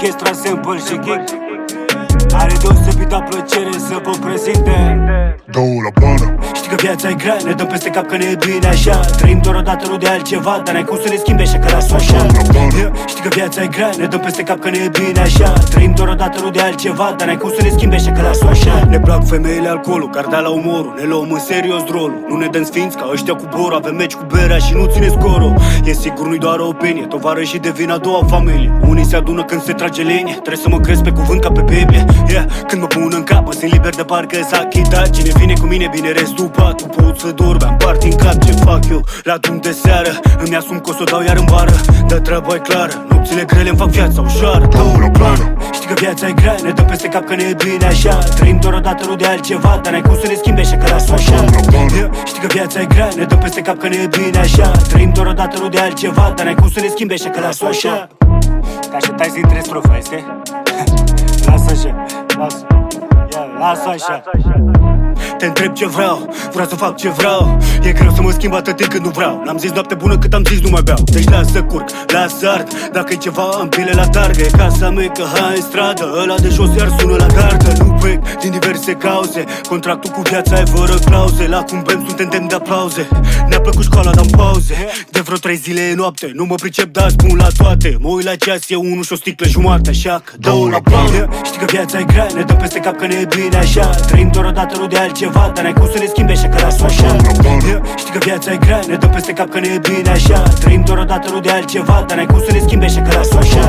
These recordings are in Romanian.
orchestra sample și kick. Are deosebită plăcere să vă prezinte Două la bană. Știi că viața e grea, ne dăm peste cap că ne e bine așa. Trăim doar odată, nu de altceva, dar n-ai cum să ne schimbi așa că las-o așa. Știi că viața e grea, ne dăm peste cap că ne e bine așa. Trăim doar odată, nu de altceva, dar n-ai cum să ne schimbi așa că las-o așa. Ne plac femeile, alcoolul, cartea la umorul. Ne luăm în serios rolul, nu ne dăm sfinți ca ăștia cu borul. Avem meci cu berea și nu ține scorul. E sigur, nu-i doar o opinie, tovară și devin a doua familie. Unii se adună când se trage linie, trebuie să mă crezi pe cuvânt ca pe Biblie. Când mă pun în cap, mă simt liber de parcă s-a achitat. Cine vine cu mine, bine restul patul. Pot să dorm, am party în cap, ce fac eu la drum de seară. Îmi asum că o s-o dau iar în bară, dar treaba e clară, nopțile grele îmi fac viața ușoară. Două la bană. Știi că viața e grea, ne dăm peste cap că ne e bine așa. Trăim doar odată, nu de altceva, dar n-ai cum să ne schimbi așa că las-o așa. Știi că viața e grea, ne dăm peste cap că ne e bine așa. Trăim doar odată, nu de altceva, dar n-ai cum să ne schimbi așa că las-o așa. Te așteptai să intre strofa, este? Lasă așa, lasă. Lasă așa. Te întreb ce vreau, vreau să fac ce vreau. E greu să mă schimb atât timp când nu vreau. N-am zis noapte bună cât am zis nu mai beau. Deci lasă curg, lasă ard. Dacă-i ceva am pile la targă. E casa mea că hai în stradă. Ăla de jos iar sună la gardă. Nu plec din diverse cauze. Contractul cu viața e fără clauze. La cum bem suntem demn de aplauze. Ne-a plăcut școala, dăm pauze. De vreo 3 zile e noapte. Nu mă pricep, dar spun la toate. Mă uit la ceas, e unul și o sticlă jumate. Așa că dă-o la bană. Știi că viața e grea, ne dăm peste cap că ne e bine așa. Trăim doar odată, nu de altceva, dar n-ai cum să ne schimbi așa că las-o așa. Știi că viața e grea, ne dăm peste cap că ne e bine așa. Trăim doar odată, nu de altceva, dar n-ai cum să ne schimbi așa că las-o așa.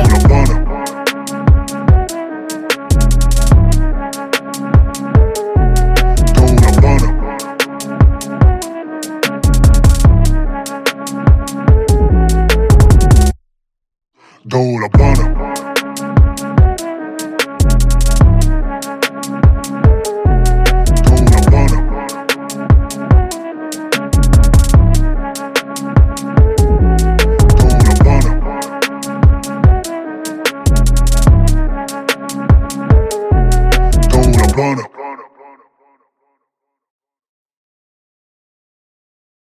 Două la bană.